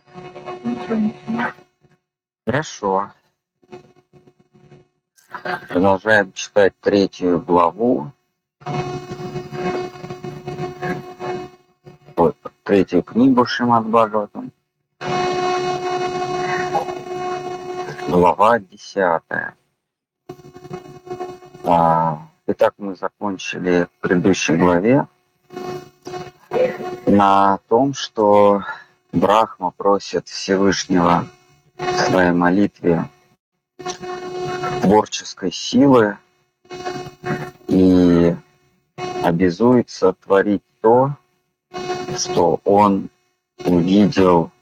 Хорошо. Продолжаем читать 3 главу, вот, 3 книгу Шримад Бхагаватам. Глава 10. Итак, мы закончили в предыдущей главе на том, что Брахма просит Всевышнего в своей молитве творческой силы и обязуется творить то, что он увидел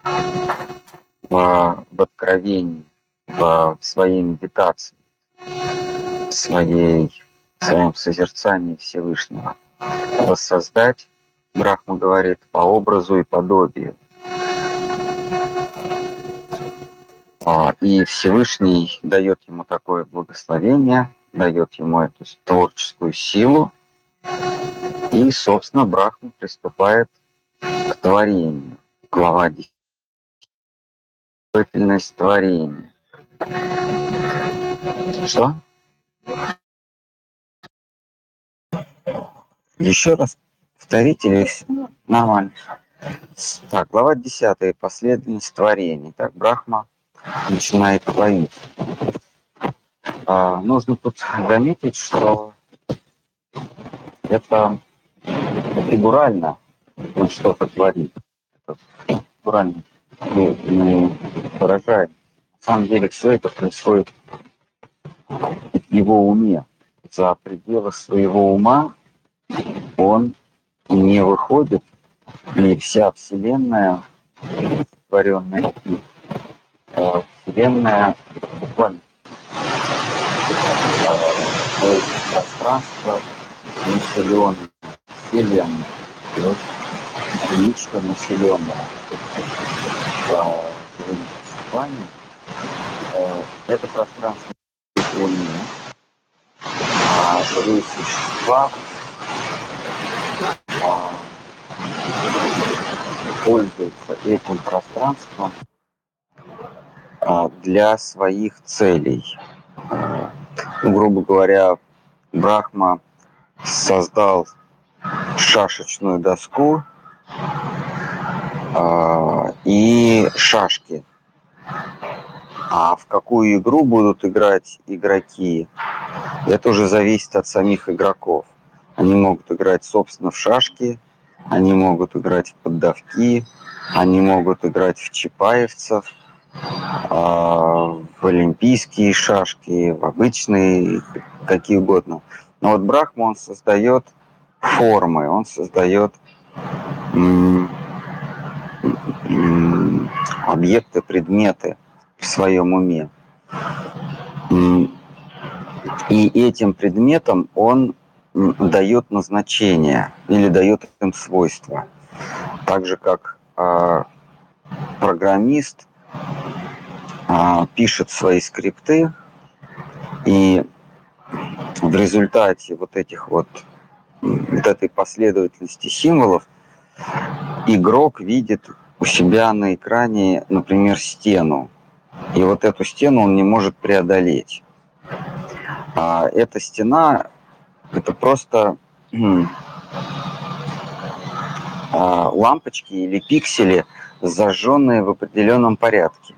в откровении, в своей медитации, в своем созерцании Всевышнего. Воссоздать, Брахма говорит, по образу и подобию. И Всевышний дает ему такое благословение, дает ему эту творческую силу, и, собственно, Брахма приступает к творению. Глава 10. Деятельность творения. Что? Еще раз повторите весь. Нормально. Так, глава 10. Последовательность творений. Так, Брахма начинает творить. Нужно тут заметить, что это фигурально он что-то творит. Это фигурально не выражает. На самом деле все это происходит в его уме. За пределы своего ума он не выходит, и вся Вселенная, творенная Вселенная, буквально пространство населенное, Вселенная, единичка населенная в плане, это пространство уме, живые существа пользуются этим пространством для своих целей. Грубо говоря, Брахма создал шашечную доску и шашки. А в какую игру будут играть игроки, это уже зависит от самих игроков. Они могут играть, собственно, в шашки, они могут играть в поддавки, они могут играть в чапаевцев, в олимпийские шашки, в обычные, какие угодно. Но вот Брахма, он создает формы, он создает объекты, предметы в своем уме. И этим предметам он дает назначение или дает им свойства. Так же, как программист пишет свои скрипты, и в результате вот этой последовательности символов игрок видит у себя на экране, например, стену. И вот эту стену он не может преодолеть. Эта стена – это просто лампочки или пиксели, зажженные в определенном порядке.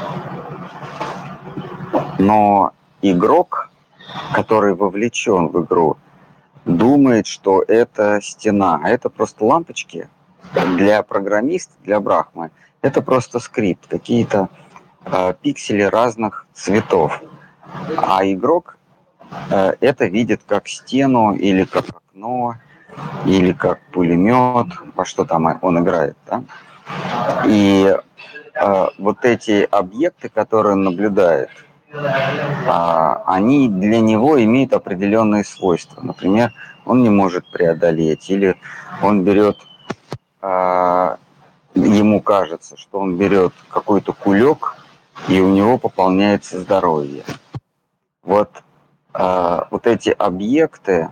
Но игрок, который вовлечен в игру, думает, что это стена, а это просто лампочки. Для программиста, для Брахмы, это просто скрипт, какие-то пиксели разных цветов. А игрок это видит как стену или как окно, или как пулемет, во что там он играет. Да? И вот эти объекты, которые он наблюдает, они для него имеют определенные свойства. Например, он не может преодолеть, или он берет, ему кажется, что он берет какой-то кулек, и у него пополняется здоровье. Вот эти объекты,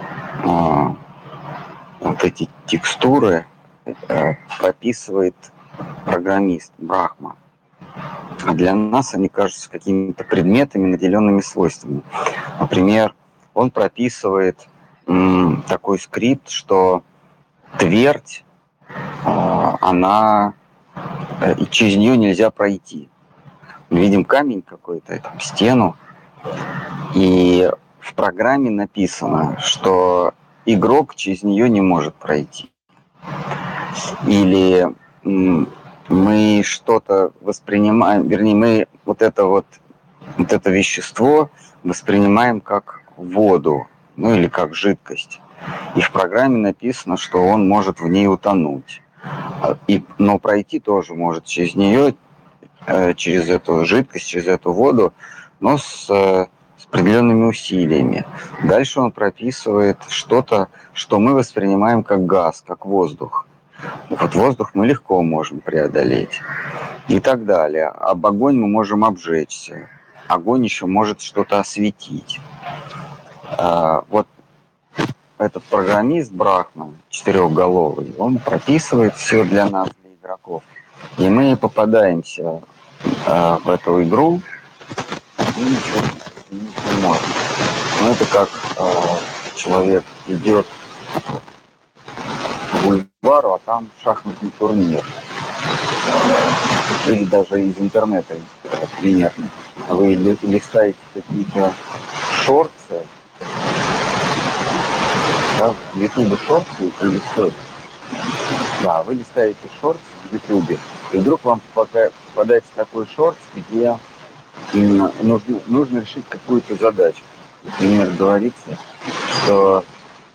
вот эти текстуры прописывает программист, Брахма. А для нас они кажутся какими-то предметами, наделенными свойствами. Например, он прописывает такой скрипт, что твердь, она, и через нее нельзя пройти. Мы видим камень какой-то, там, стену, и в программе написано, что игрок через нее не может пройти. Или мы что-то воспринимаем, вернее, мы вот это вещество воспринимаем как воду, ну или как жидкость. И в программе написано, что он может в ней утонуть. Но пройти тоже может через нее, через эту жидкость, через эту воду, но с определенными усилиями. Дальше он прописывает что-то, что мы воспринимаем как газ, как воздух. Вот воздух мы легко можем преодолеть. И так далее. Об огонь мы можем обжечься. Огонь еще может что-то осветить. Вот этот программист Брахман, четырехголовый, он прописывает все для нас, для игроков. И мы попадаемся в эту игру и ничего не можем. Но это как человек идет к бульвару, а там шахматный турнир. Или даже из интернета примерно. Вы листаете какие-то шорты, да, в Ютубе шорты или что? Да, вы листаете шорты в Ютубе, и вдруг вам попадается такой шорт, где нужно решить какую-то задачу. Например, говорится, что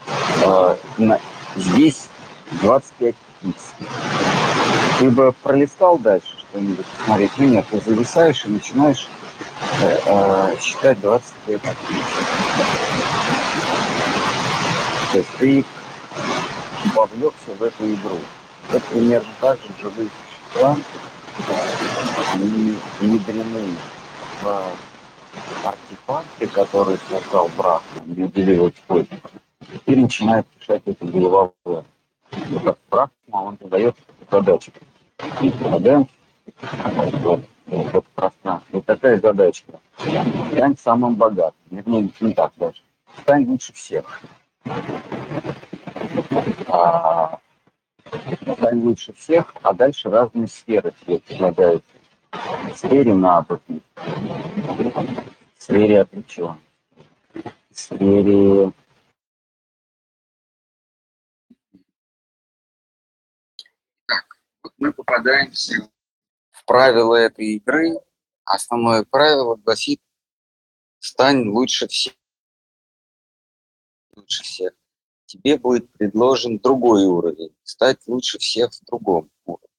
здесь 25 птиц. Ты бы пролистал дальше что-нибудь, смотреть, ну нет, ты зависаешь и начинаешь считать 25 птиц. То есть ты вовлекся в эту игру. Это примерно так же живые существа внедрены в артефакты, которые создал Брахма, неделивый вход, и начинает решать эту голову. Вот как Брахма, он задает задачу. И попадаем в пространство. Вот такая задачка. Стань самым богатым. Вернее, не так даже. Стань лучше всех. Стань лучше всех, а дальше разные сферы тебе предлагаются. В сфере навыков, в сфере отвлеченности, в сфере... Вот мы попадаемся в правила этой игры. Основное правило гласит: стань лучше всех. Лучше всех. Тебе будет предложен другой уровень. Стать лучше всех в другом уровне.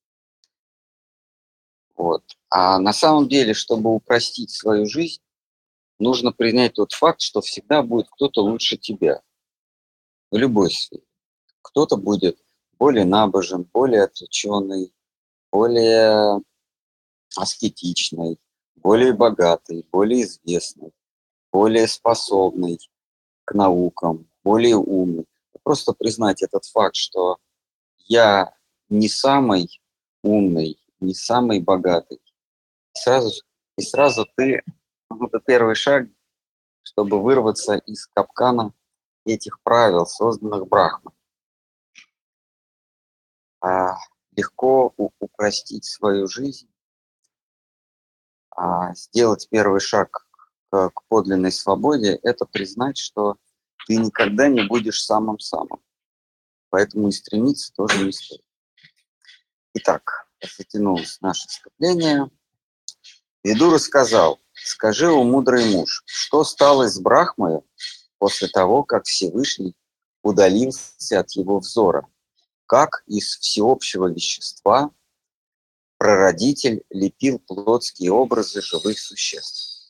Вот. А на самом деле, чтобы упростить свою жизнь, нужно принять тот факт, что всегда будет кто-то лучше тебя. В любой сфере. Кто-то будет более набожен, более отвлеченный, более аскетичный, более богатый, более известный, более способный к наукам, более умный. Просто признать этот факт, что я не самый умный, не самый богатый. И сразу ты, это первый шаг, чтобы вырваться из капкана этих правил, созданных Брахмой. Легко упростить свою жизнь, сделать первый шаг к подлинной свободе, это признать, что ты никогда не будешь самым-самым. Поэтому и стремиться тоже не стоит. Итак, затянулось наше вступление. Видура сказал: скажи, о мудрый муж, что стало с Брахмой после того, как Всевышний удалился от его взора? Как из всеобщего вещества прародитель лепил плотские образы живых существ?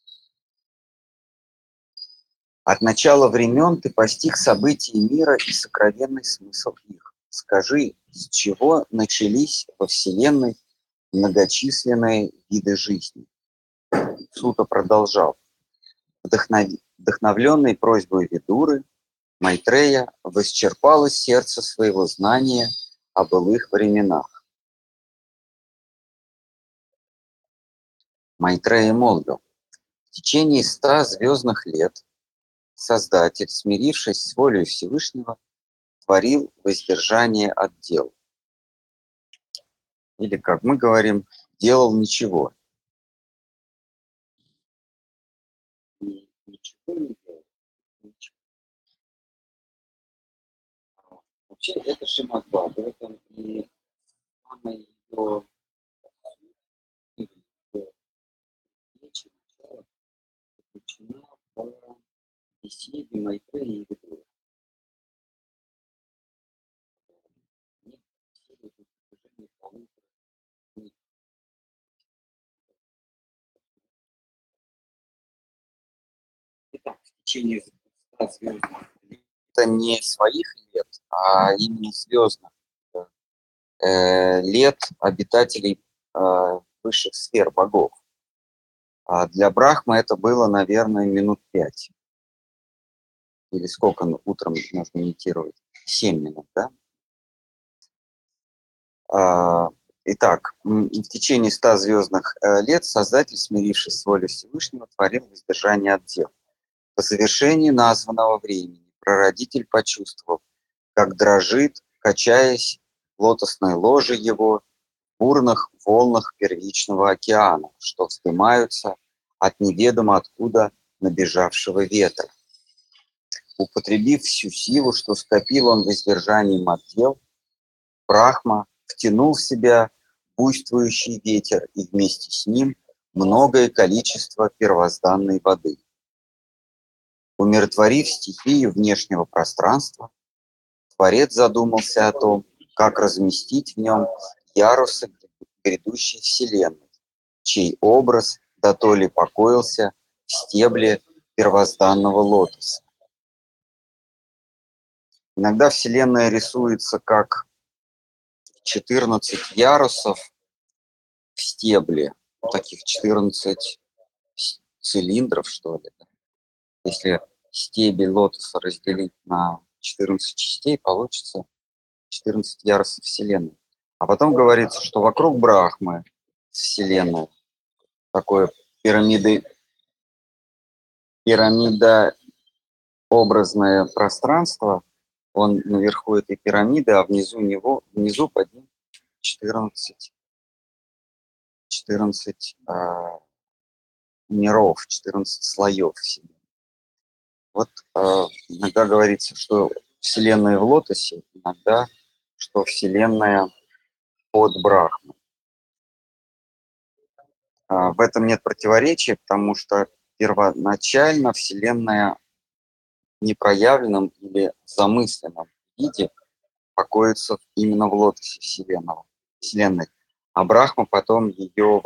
От начала времен ты постиг события мира и сокровенный смысл их. Скажи, с чего начались во Вселенной многочисленные виды жизни? Сута продолжал. Вдохновленный просьбой Видуры, Майтрея восчерпало сердце своего знания о былых временах. Майтрея молвил: в течение 100 звездных лет Создатель, смирившись с волей Всевышнего, творил воздержание от дел. Или, как мы говорим, делал ничего. Ничего не делал. Ничего. Вообще, это Шримад Бхагаватам, и самая ее речь начала заключена в беседе Майтреи и Видуры. Итак, в течение 100 звездных лет, это не своих лет, а именно звездных лет обитателей высших сфер богов. А для Брахмы это было, наверное, минут 5. Или сколько утром можно медитировать? 7 минут, да? Итак, в течение 100 звездных лет Создатель, смирившись с волей Всевышнего, творил воздержание от дел. По завершении названного времени Прародитель почувствовал, как дрожит, качаясь в лотосной ложе его, в бурных волнах первичного океана, что вздымаются от неведомо откуда набежавшего ветра. Употребив всю силу, что скопил он воздержанием от дел, Брахма втянул в себя буйствующий ветер и вместе с ним многое количество первозданной воды. Умиротворив стихию внешнего пространства, Творец задумался о том, как разместить в нем ярусы грядущей Вселенной, чей образ дотоле покоился в стебле первозданного лотоса. Иногда Вселенная рисуется как 14 ярусов в стебле, таких 14 цилиндров, что ли. Если стебель лотоса разделить на 14 частей, получится 14 ярусов Вселенной. А потом говорится, что вокруг Брахмы Вселенная, такое пирамидообразное пространство, он наверху этой пирамиды, а внизу под ним 14 миров, 14 слоев Вселенной. Вот иногда говорится, что Вселенная в лотосе, иногда, что Вселенная под Брахмой. В этом нет противоречия, потому что первоначально Вселенная в непроявленном или замысленном виде покоится именно в лотосе Вселенной, а Брахма потом ее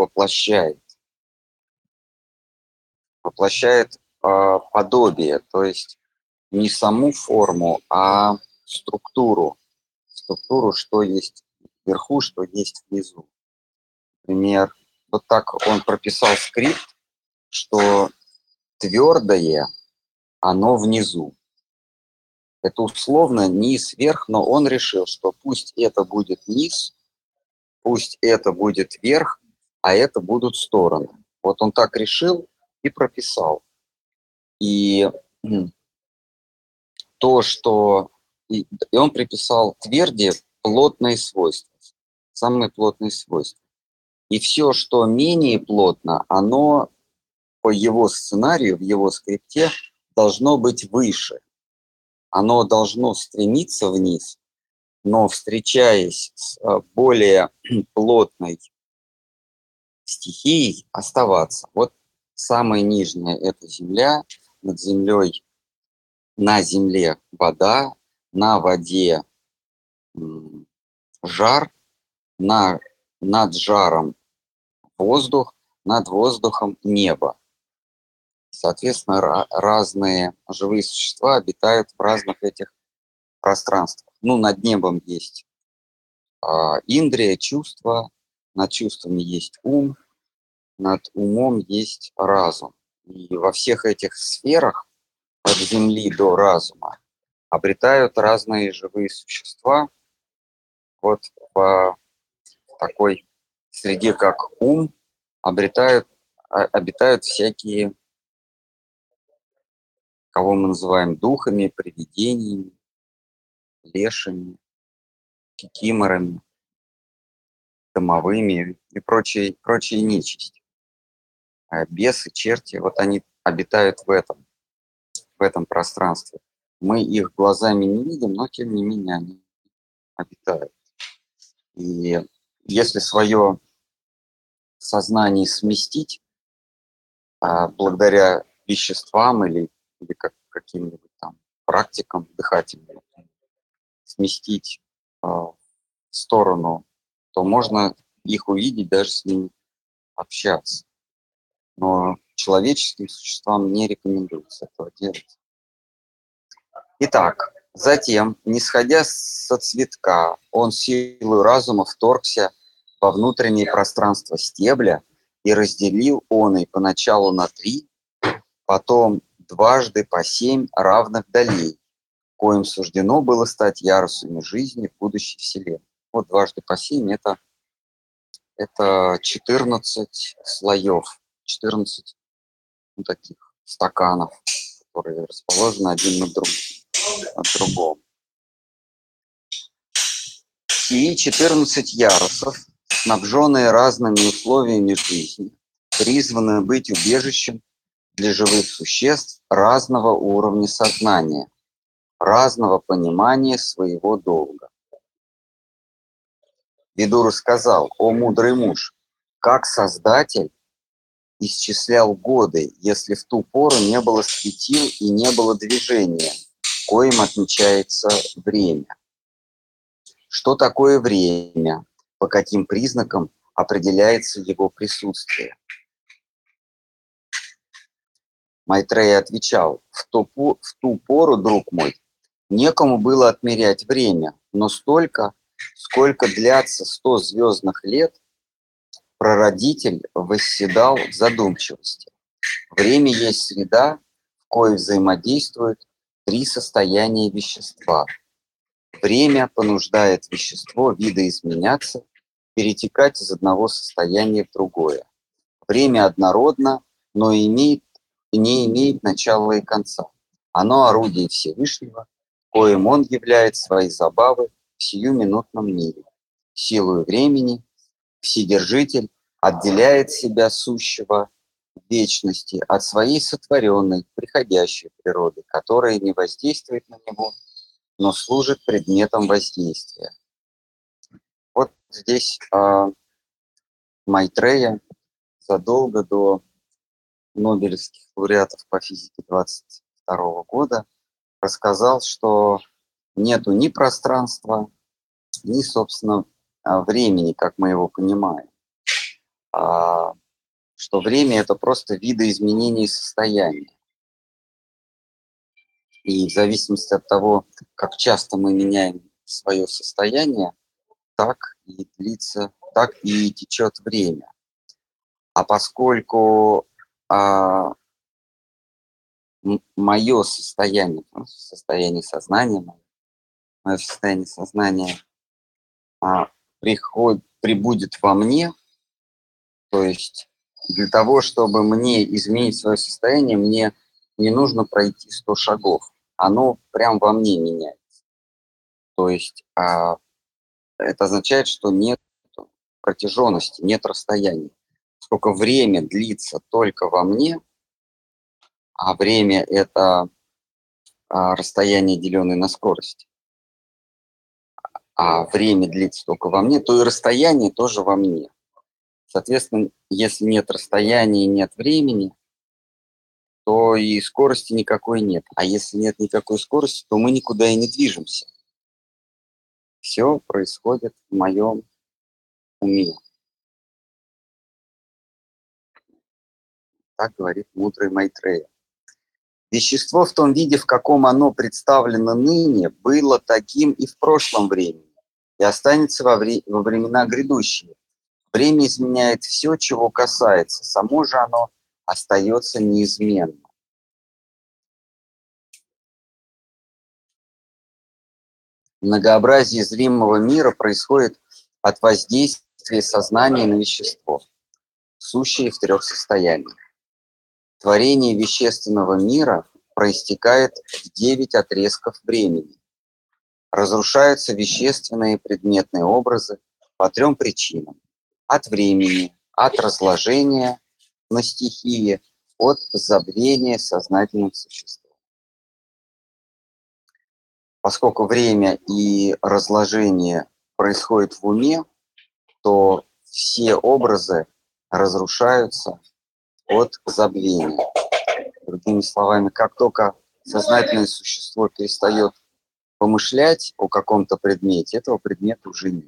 воплощает подобие, то есть не саму форму, а структуру, что есть вверху, что есть внизу. Например, вот так он прописал скрипт, что твердое, оно внизу. Это условно низ, верх, но он решил, что пусть это будет низ, пусть это будет верх, а это будут стороны. Вот он так решил и прописал. И то, что... И он приписал тверди плотные свойства, самые плотные свойства. И все, что менее плотно, оно по его сценарию, в его скрипте должно быть выше. Оно должно стремиться вниз, но встречаясь с более плотной стихией, оставаться. Вот самая нижняя – это земля, над землей, на земле вода, на воде жар, над жаром воздух, над воздухом небо. Соответственно, разные живые существа обитают в разных этих пространствах. Ну, над небом есть индрия, чувства, над чувствами есть ум, над умом есть разум. И во всех этих сферах, от земли до разума, обретают разные живые существа вот в такой среде, как ум, обретают обитают всякие, кого мы называем духами, привидениями, лешими, кикиморами, домовыми и прочие нечисть. Бесы, черти, вот они обитают в этом пространстве. Мы их глазами не видим, но тем не менее они обитают. И если свое сознание сместить благодаря веществам или каким-нибудь там практикам дыхательным, сместить в сторону, то можно их увидеть, даже с ними общаться. Но человеческим существам не рекомендуется этого делать. Итак, затем, не сходя со цветка, он силой разума вторгся во внутреннее пространство стебля и разделил он и поначалу на 3, потом дважды по 7 равных долей, коим суждено было стать ярусами жизни в будущей вселенной. Вот дважды по 7 это 14 слоев, 14 таких стаканов, которые расположены один над другом. И 14 ярусов, снабженные разными условиями жизни, призваны быть убежищем для живых существ разного уровня сознания, разного понимания своего долга. Видура сказал: «О мудрый муж, как Создатель исчислял годы, если в ту пору не было светил и не было движения, коим отмечается время? Что такое время? По каким признакам определяется его присутствие?» Майтрея отвечал: в ту пору, друг мой, некому было отмерять время, но столько, сколько длятся 100 звездных лет, прародитель восседал в задумчивости. Время есть среда, в коей взаимодействуют 3 состояния вещества. Время понуждает вещество видоизменяться, перетекать из одного состояния в другое. Время однородно, но не имеет начала и конца. Оно орудие Всевышнего, коим он являет свои забавы в сиюминутном мире. Силою времени Вседержитель отделяет себя сущего в вечности от своей сотворенной, приходящей природы, которая не воздействует на него, но служит предметом воздействия. Вот здесь Майтрея задолго до нобелевских лауреатов по физике 22 года рассказал, что нету ни пространства, ни, собственно, времени, как мы его понимаем. Что время – это просто видоизменение состояния. И в зависимости от того, как часто мы меняем свое состояние, так и длится, так и течет время. А поскольку мое состояние, мое состояние сознания прибудет во мне, то есть для того, чтобы мне изменить свое состояние, мне не нужно пройти 100 шагов. Оно прям во мне меняется. То есть это означает, что нет протяженности, нет расстояния. Сколько время длится только во мне, а время – это расстояние, деленное на скорость, а время длится только во мне, то и расстояние тоже во мне. Соответственно, если нет расстояния и нет времени, то и скорости никакой нет. А если нет никакой скорости, то мы никуда и не движемся. Все происходит в моем уме. Так говорит мудрый Майтрея. Вещество в том виде, в каком оно представлено ныне, было таким и в прошлом времени, и останется во времена грядущие. Время изменяет все, чего касается, само же оно остается неизменным. Многообразие зримого мира происходит от воздействия сознания на вещество. сущие в трех состояниях. Творение вещественного мира проистекает в 9 отрезков времени. Разрушаются вещественные и предметные образы по трем причинам. От времени, от разложения на стихии, от забвения сознательным существом. Поскольку время и разложение происходит в уме, то все образы разрушаются от забвения. Другими словами, как только сознательное существо перестает помышлять о каком-то предмете, этого предмета уже нет.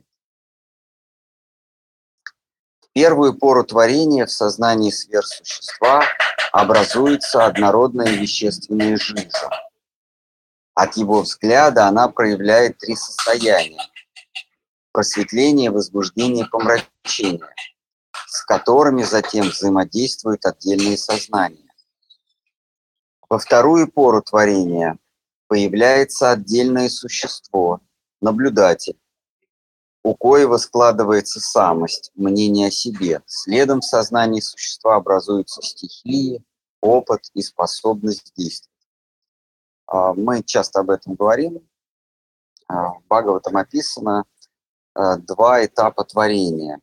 В первую пору творения в сознании сверхсущества образуется однородная вещественная жижа. От его взгляда она проявляет три состояния: просветление, возбуждение, помрачение, с которыми затем взаимодействуют отдельные сознания. Во вторую пору творения появляется отдельное существо, наблюдатель, у коего складывается самость, мнение о себе. Следом в сознании существа образуются стихии, опыт и способность действовать. Мы часто об этом говорим. В Бхагаватам описано два этапа творения.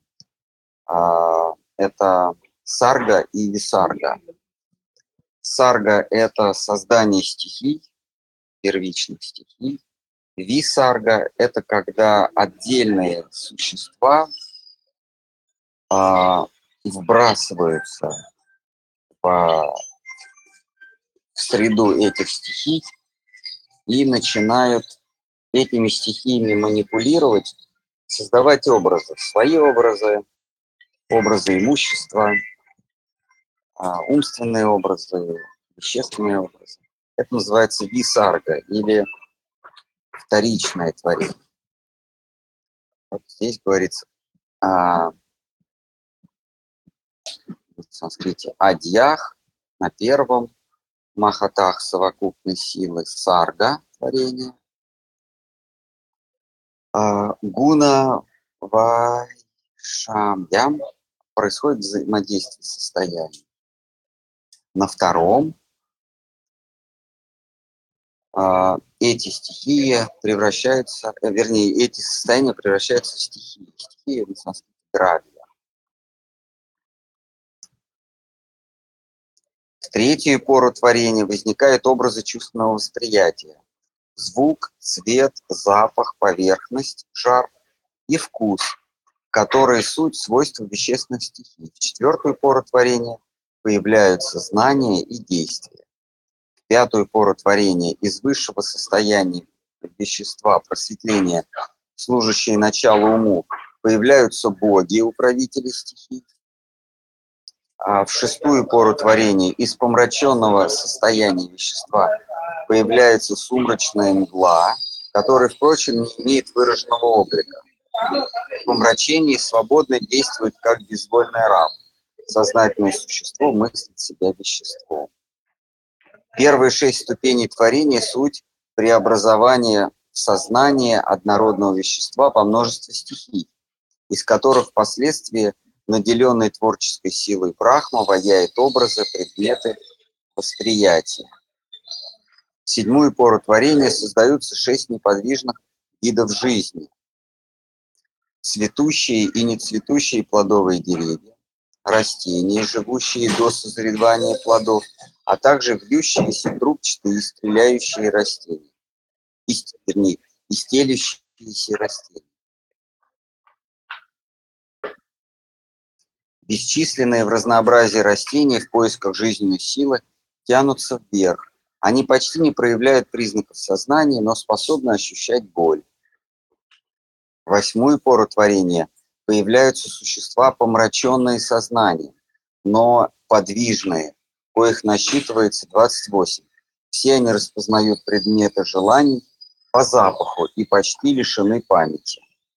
Это сарга и висарга. Сарга – это создание стихий, первичных стихий. Висарга – это когда отдельные существа вбрасываются в среду этих стихий и начинают этими стихиями манипулировать, создавать образы, свои образы, образы имущества, умственные образы, вещественные образы. Это называется висарга или вторичное творение. Вот здесь говорится в санскрите адьях на первом, махатах совокупной силы, сарга творение, гуна вайшамьям происходит взаимодействие состояний. На втором эти стихии превращаются, эти состояния превращаются в стихии. Стихии на санскрите дравья. В третью пору творения возникают образы чувственного восприятия. Звук, цвет, запах, поверхность, жар и вкус, которые суть свойства вещественных стихий. В четвертую пору творения появляются знания и действия. В пятую пору творения из высшего состояния вещества, просветления, служащие началу уму, появляются боги, управители стихий. А в шестую пору творения из помраченного состояния вещества появляется сумрачная мгла, которая, впрочем, не имеет выраженного облика. В помрачении свободно действует как безвольный раб. Сознательное существо мыслит себя веществом. Первые 6 ступеней творения – суть преобразования в сознание однородного вещества по множеству стихий, из которых впоследствии наделенный творческой силой Брахма ваяет образы, предметы, восприятия. В седьмую пору творения создаются 6 неподвижных видов жизни. Цветущие и нецветущие плодовые деревья, растения, живущие до созревания плодов, а также вьющиеся, трубчатые и стреляющие растения, и стелющиеся растения. Бесчисленные в разнообразии растения в поисках жизненной силы тянутся вверх. Они почти не проявляют признаков сознания, но способны ощущать боль. В восьмую пору творения появляются существа, помраченные сознанием, но подвижные, коих насчитывается 28. Все они распознают предметы желаний по запаху и почти лишены памяти.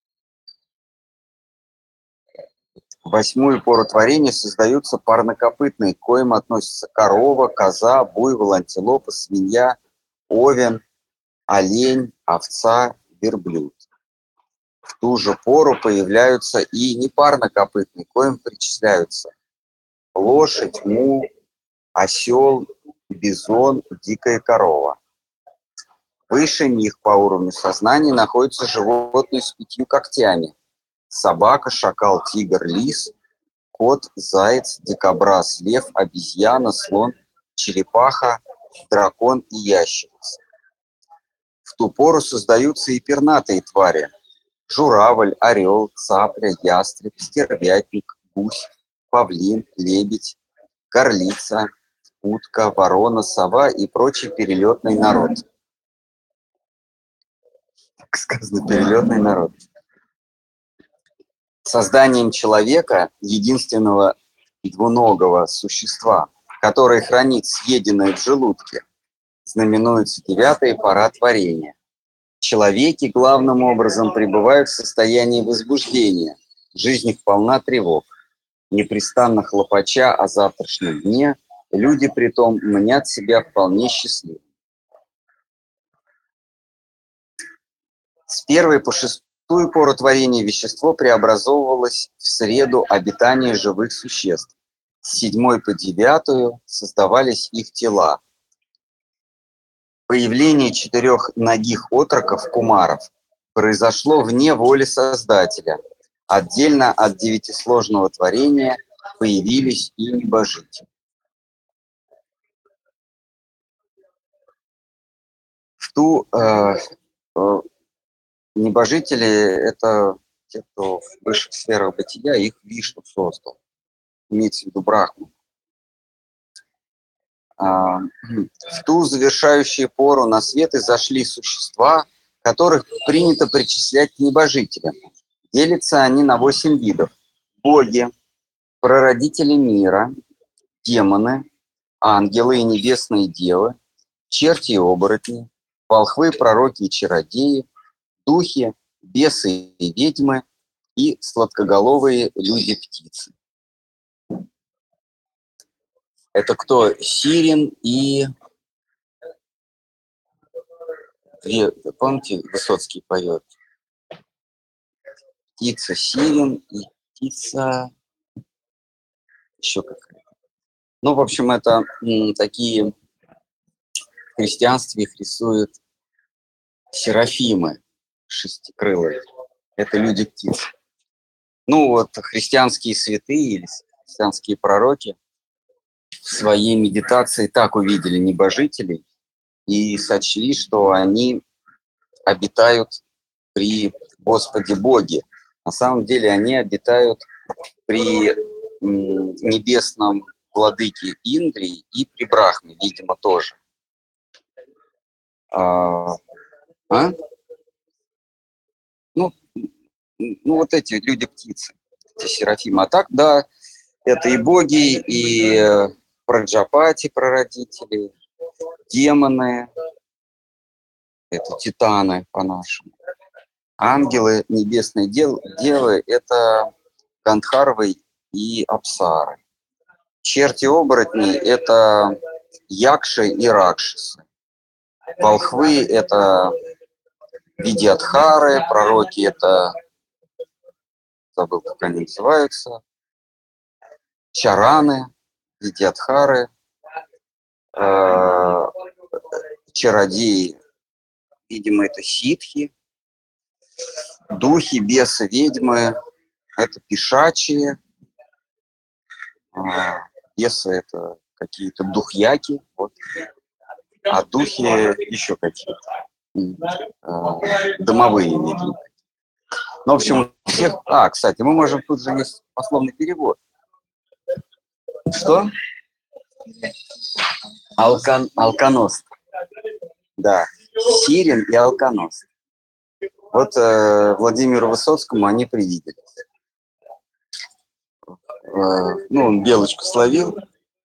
В восьмую пору творения создаются парнокопытные, к коим относятся корова, коза, буйвол, антилопа, свинья, овен, олень, овца, верблюд. В ту же пору появляются и непарнокопытные, к коим причисляются лошадь, мул, осел, бизон, дикая корова. Выше них по уровню сознания находятся животные с 5 когтями. Собака, шакал, тигр, лис, кот, заяц, дикобраз, лев, обезьяна, слон, черепаха, дракон и ящерица. В ту пору создаются и пернатые твари. Журавль, орел, цапля, ястреб, стервятник, гусь, павлин, лебедь, горлица, утка, ворона, сова и прочий перелетный народ. Так сказано, перелетный народ. Созданием человека, единственного двуногого существа, которое хранит съеденное в желудке, знаменуется 9-я пора творения. Человеки главным образом пребывают в состоянии возбуждения, жизнь их полна тревог. Непрестанно хлопоча о завтрашнем дне, люди притом мнят себя вполне счастливыми. С 1 по 6 пору творения вещество преобразовывалось в среду обитания живых существ. С 7 по 9 создавались их тела. Появление 4ногих отроков, кумаров, произошло вне воли Создателя. Отдельно от 9сложного творения появились и небожители. Небожители – это те, кто в высших сферах бытия, их Вишну создал. Имеется в виду Брахму. В ту завершающую пору на свет изошли существа, которых принято причислять к небожителям. Делятся они на 8 видов. Боги, прародители мира, демоны, ангелы и небесные девы, черти и оборотни, волхвы, пророки и чародеи, духи, бесы и ведьмы и сладкоголовые люди-птицы. Это кто? Сирин и... Помните, Высоцкий поет? Птица Сирин и птица... Еще какая-то. Ну, в общем, это такие... В христианстве их рисуют серафимы шестикрылые. Это люди-птицы. Ну, вот христианские святые или христианские пророки в своей медитации так увидели небожителей и сочли, что они обитают при Господе Боге. На самом деле они обитают при небесном владыке Индрии и при Брахме, видимо, тоже. Ну, вот эти люди-птицы, эти серафимы. А так, да, это и боги, и праджапати, прародители, демоны, это титаны по-нашему. Ангелы, небесные девы, это гандхарвы и апсары. Черти-оборотни – это якши и ракшасы. Волхвы – это видьядхары, пророки – это, забыл, как они называются, чараны, видьядхары, чародеи, видимо, это ситхи, духи, бесы, ведьмы – это пишачие, бесы – это какие-то духьяки, вот. А духи еще какие-то, домовые ведьмы. Ну, в общем, у всех... кстати, мы можем, тут же есть пословный перевод. Что? Алконост. Да, Сирин и алконост. Вот Владимиру Высоцкому они привиделись. Он белочку словил.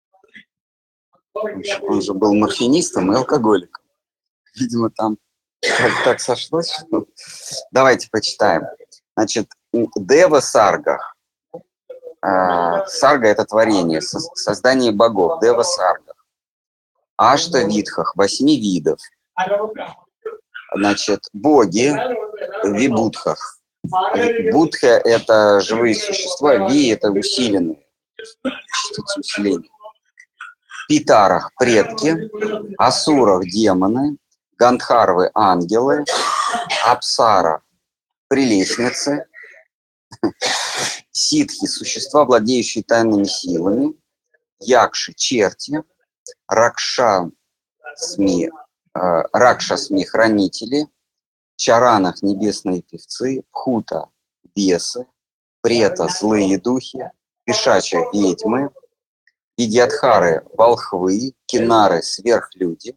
Он же был морфинистом и алкоголиком. Видимо, там так сошлось, что... Давайте почитаем. Значит, Дева Сарга. Сарга – это творение, создание богов. Дева Сарга. Ашта Витхах, 8 видов. Значит, боги в Вибудхах. Будха – это живые существа, Ви – это усиленные. частица усиления. Питарах – предки, Асурах – демоны, Гандхарвы – ангелы, Апсара – прелестницы, Ситхи – существа, владеющие тайными силами, Якши – черти, Ракшасми – хранители, Чаранах – небесные певцы, Пхута – бесы, Прета – злые духи, Пишача – ведьмы, Видьядхары – волхвы, Кинары – сверхлюди,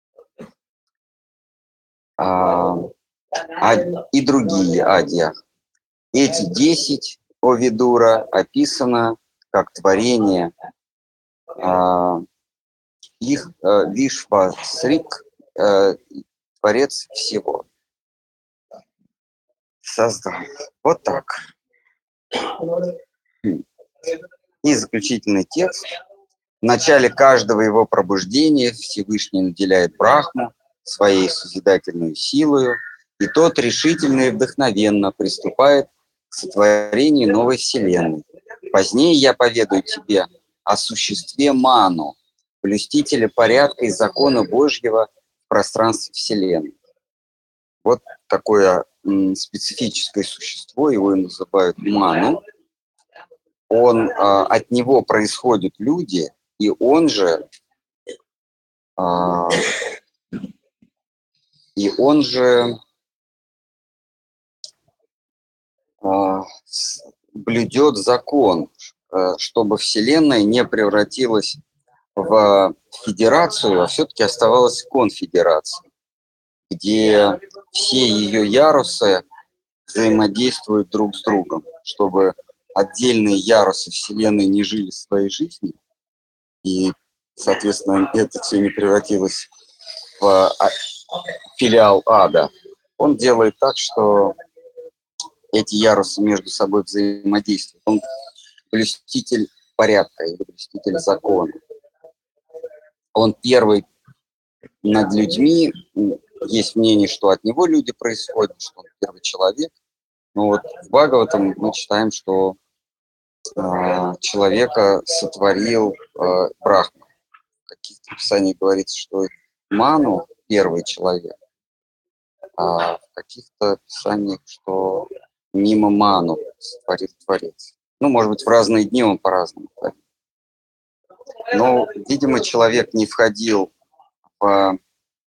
и другие адья. Эти 10, о Видура, описано как творение их Вишвасрик, творец всего. Создал. Вот так. И заключительный текст. В начале каждого его пробуждения Всевышний наделяет Брахму своей созидательной силою, и тот решительно и вдохновенно приступает к сотворению новой вселенной. Позднее я поведаю тебе о существе Ману, блюстителя порядка и закона Божьего в пространстве вселенной. Вот такое специфическое существо, его и называют Ману. От него происходят люди, и он же блюдет закон, чтобы Вселенная не превратилась в федерацию, а все-таки оставалась конфедерацией, где все ее ярусы взаимодействуют друг с другом, чтобы отдельные ярусы Вселенной не жили своей жизнью, и, соответственно, это все не превратилось в филиал ада. Он делает так, что эти ярусы между собой взаимодействуют. Он блюститель порядка или блюститель закона. Он первый над людьми. Есть мнение, что от него люди происходят, что он первый человек. Но вот в Бхагаватам мы читаем, что человека сотворил Брахма. В каких-то писаниях говорится, что Ману первый человек, а в каких-то писаниях, что мимо Ману сотворил Творец. Ну, может быть, в разные дни он по-разному творит. Но, видимо, человек не входил в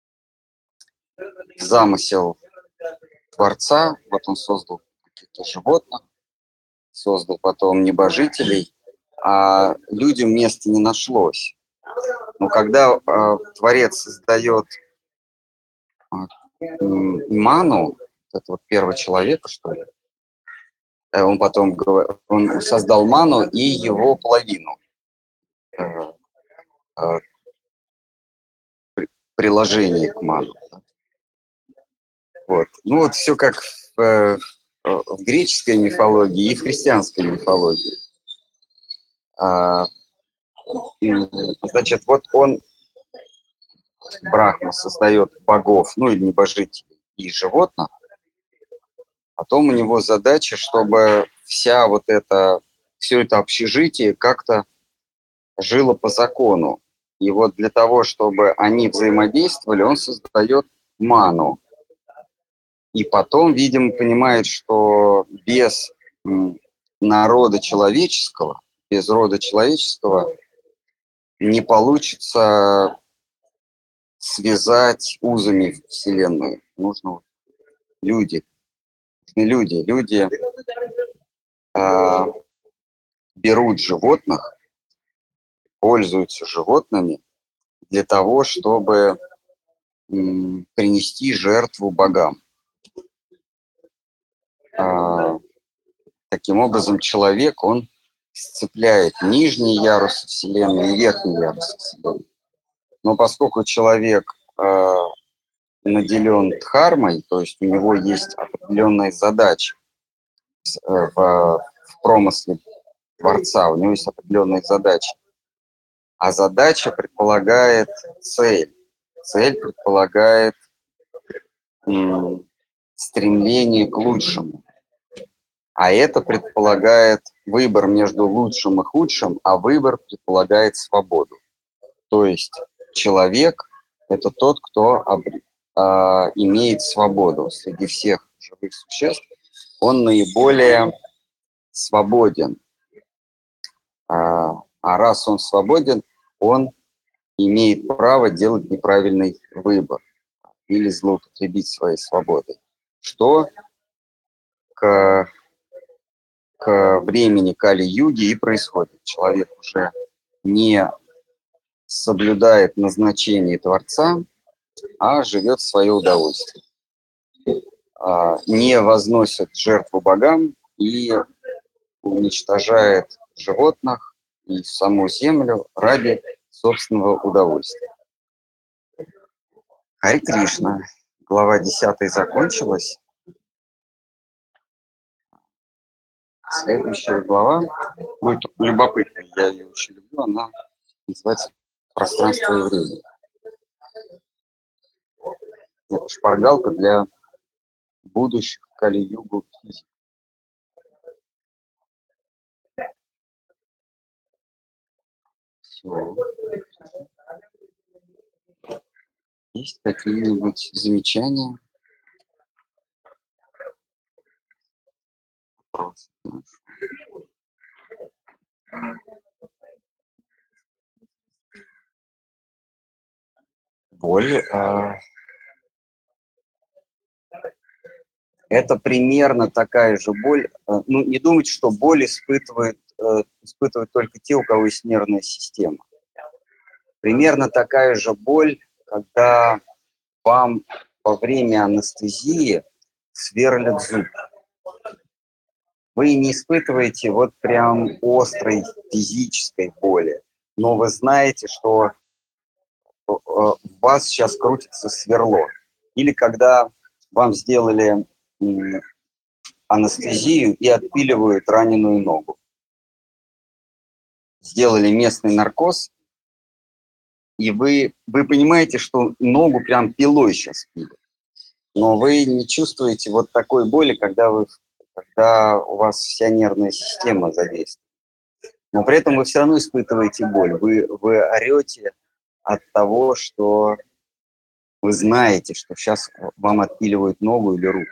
замысел Творца. Вот он создал каких-то животных, создал потом небожителей, а людям места не нашлось. Но когда Творец создает Ману, это вот первого человека, что ли, он потом он создал Ману и его половину, приложение к Ману. Вот. Ну вот все как в греческой мифологии и в христианской мифологии. Значит, вот он, Брахма, создает богов, ну или небожителей и животных. Потом у него задача, чтобы все это общежитие как-то жило по закону. И вот для того, чтобы они взаимодействовали, он создает Ману. И потом, видимо, понимает, что без народа человеческого, без рода человеческого не получится связать узами Вселенную. Нужны люди. Люди берут животных, пользуются животными для того, чтобы принести жертву богам. Таким образом, человек, он сцепляет нижние ярусы Вселенной и верхние ярусы Вселенной. Но поскольку человек наделен дхармой, то есть у него есть определенные задачи в промысле Творца, у него есть определенные задачи. А задача предполагает цель. Цель предполагает стремление к лучшему. А это предполагает выбор между лучшим и худшим, а выбор предполагает свободу. То есть человек – это тот, кто имеет свободу среди всех живых существ. Он наиболее свободен. А раз он свободен, он имеет право делать неправильный выбор или злоупотребить своей свободой, что к времени Кали-юги и происходит. Человек уже не соблюдает назначение Творца, а живет в свое удовольствие. Не возносит жертву богам и уничтожает животных и саму землю ради собственного удовольствия. Харе Кришна. Глава 10 закончилась. Следующая глава будет любопытной. Я ее очень люблю. Она называется «Пространство и время». Это шпаргалка для будущих Кали-югу физик. Все. Есть какие-нибудь замечания? Вопросы? Боль. Это примерно такая же боль. Ну, не думайте, что боль испытывают только те, у кого есть нервная система. Примерно такая же боль, когда вам во время анестезии сверлят зуб. Вы не испытываете вот прям острой физической боли, но вы знаете, что в вас сейчас крутится сверло. Или когда вам сделали анестезию и отпиливают раненую ногу. Сделали местный наркоз, и вы понимаете, что ногу прям пилой сейчас пилят. Но вы не чувствуете вот такой боли, когда у вас вся нервная система задействована. Но при этом вы все равно испытываете боль. Вы орете от того, что вы знаете, что сейчас вам отпиливают ногу или руку.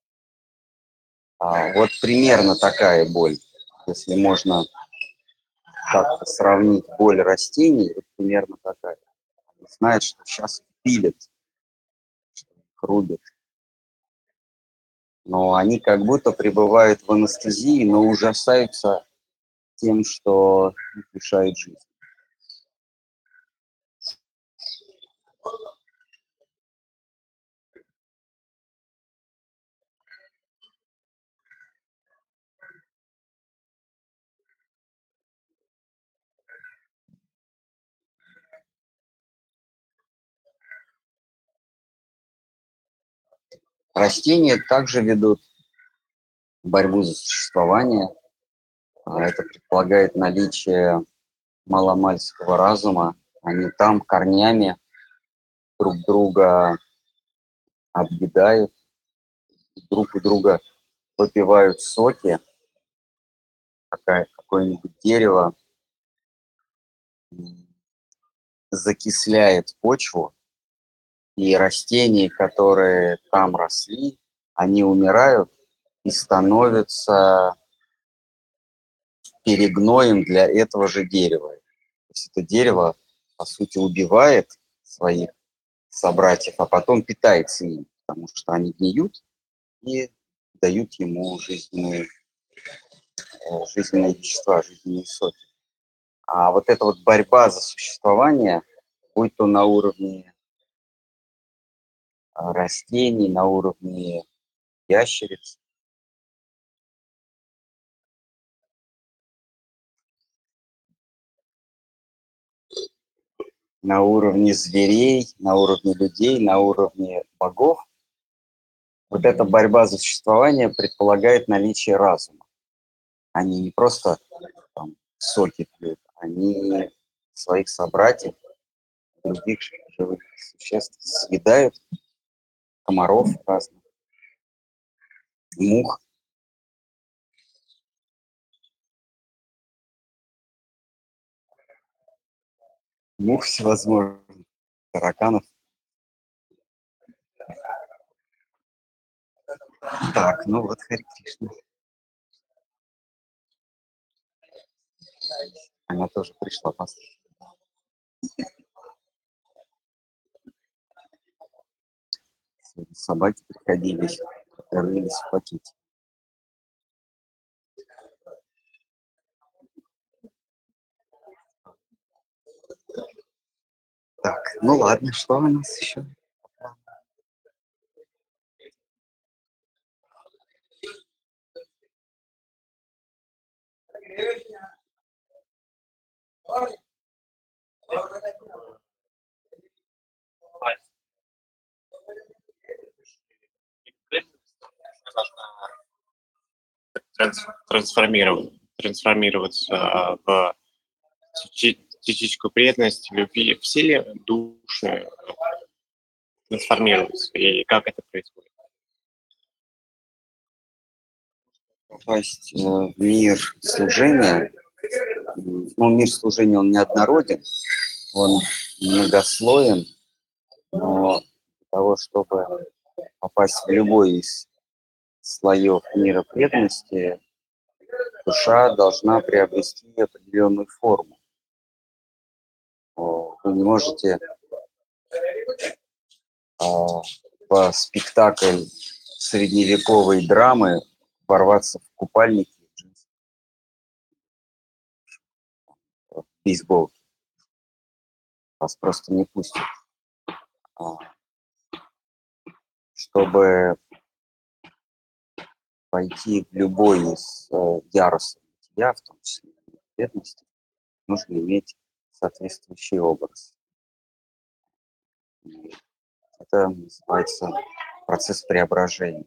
Вот примерно такая боль, если можно как-то сравнить боль растений, вот примерно такая. Они знают, что сейчас пилят, что их рубят. Но они как будто пребывают в анестезии, но ужасаются тем, что их лишает жизни. Растения также ведут борьбу за существование. Это предполагает наличие маломальского разума. Они там корнями друг друга объедают, друг у друга выпивают соки. Какое-нибудь дерево закисляет почву, и растения, которые там росли, они умирают и становятся перегноем для этого же дерева. То есть это дерево, по сути, убивает своих собратьев, а потом питается ими, потому что они гниют и дают ему жизненные вещества, жизненные соки. А вот эта вот борьба за существование, будь то на уровне растений, на уровне ящериц, на уровне зверей, на уровне людей, на уровне богов, вот эта борьба за существование предполагает наличие разума. Они не просто там соки пьют, они своих собратьев, других живых существ съедают, комаров разных, мух. мух всевозможных, тараканов. Так, ну вот Хари Кришна. Она тоже пришла послушать. Сегодня собаки приходили, рылись в пакете. Так, ну ладно, что у нас еще? Трансформироваться в частичку преданности, любви. Все ли души трансформируются, и как это происходит? Попасть в мир служения. Ну, мир служения, он неоднороден, он многослоен, но для того, чтобы попасть в любой из слоев мира преданности, душа должна приобрести определенную форму. Вы не можете в спектакль средневековой драмы ворваться в купальники, в бейсболке. Вас просто не пустят. Чтобы пойти в любой из ярусов бытия, в том числе и бедности, нужно иметь соответствующий образ. И это называется процесс преображения.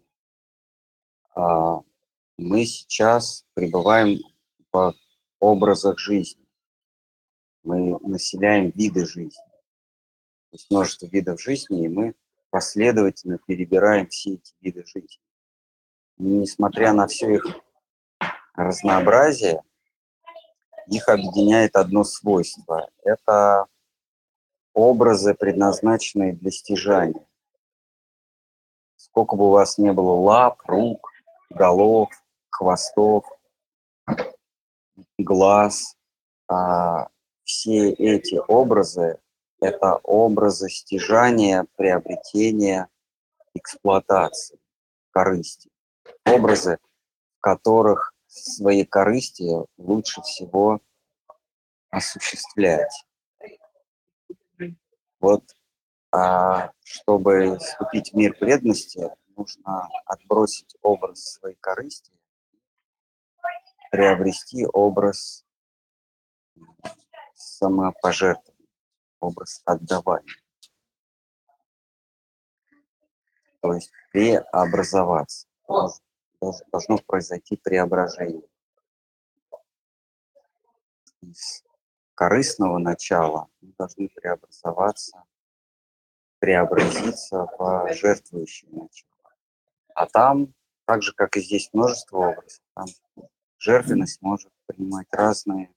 Мы сейчас пребываем в образах жизни. Мы населяем виды жизни. Есть множество видов жизни, и мы последовательно перебираем все эти виды жизни. И несмотря на все их разнообразие, их объединяет одно свойство. Это образы, предназначенные для стяжания. Сколько бы у вас не было лап, рук, голов, хвостов, глаз, все эти образы – это образы стяжания, приобретения, эксплуатации, корысти. Образы, в которых свои корысти лучше всего осуществлять. Вот, чтобы вступить в мир преданности, нужно отбросить образ своей корысти, приобрести образ самопожертвования, образ отдавания. То есть преобразоваться. Должно произойти преображение. Из корыстного начала мы должны преобразоваться, преобразиться в жертвующее начало. А там, так же, как и здесь, множество образов. Там жертвенность может принимать разные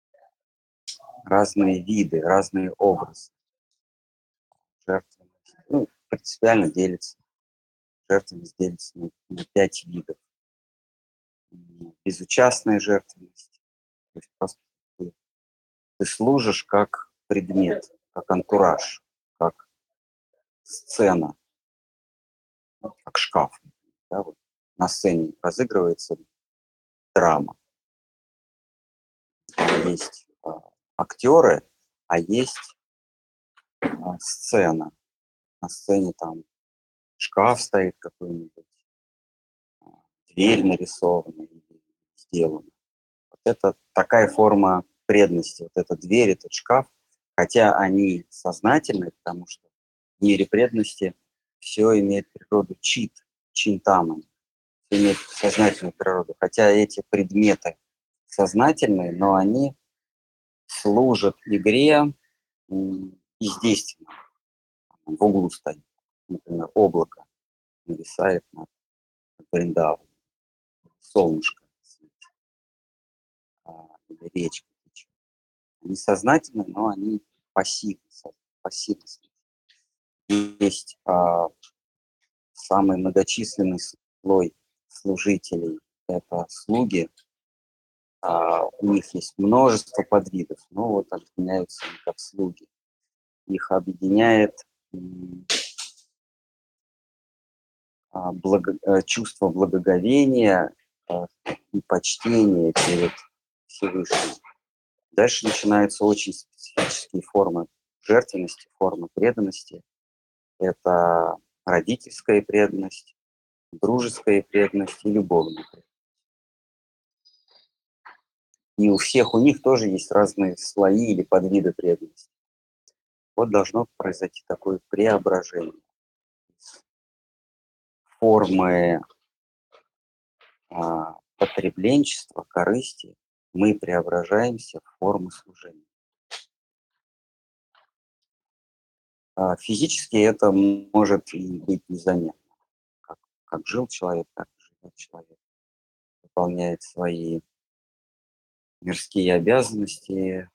виды, разные образы. Жертвенность, принципиально делится. Жертвенность делится на 5 видов. Безучастная жертвенность. То есть просто ты служишь как предмет, как антураж, как сцена, как шкаф. Да, вот на сцене разыгрывается драма. Есть актеры, а есть сцена. На сцене там шкаф стоит какой-нибудь, дверь нарисована или сделана. Вот это такая форма преданности. Вот эта дверь, этот шкаф, хотя они сознательны, потому что в мире преданности все имеет природу чинтаман, все имеет сознательную природу. Хотя эти предметы сознательные, но они служат игре бездейственно. В углу стоит, например, облако нависает над Вриндаваном, солнышко или речка течет. Они сознательны, но они пассивность. Есть самый многочисленный слой служителей – это слуги. У них есть множество подвидов, но вот объединяются они как слуги. Их объединяет чувство благоговения и почтения перед Всевышним. Дальше начинаются очень специфические формы жертвенности, формы преданности. Это родительская преданность, дружеская преданность и любовная преданность. И у всех у них тоже есть разные слои или подвиды преданности. Вот должно произойти такое преображение. Формы потребленчества, корысти, мы преображаемся в формы служения. Физически это может и быть незаметно. Как жил человек, так и живет человек. Выполняет свои мирские обязанности,